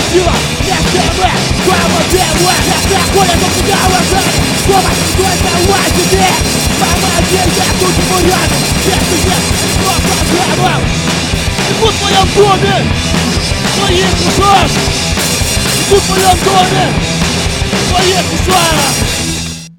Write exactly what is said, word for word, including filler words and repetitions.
сила, вместе мы, слава Богу, это ходят у меня уважение, помощь только давай тебе, помоги мне тут ему рядом, если нет, но программам. И тут в моем доме, своих ушах, и тут в моем доме, своих ушах.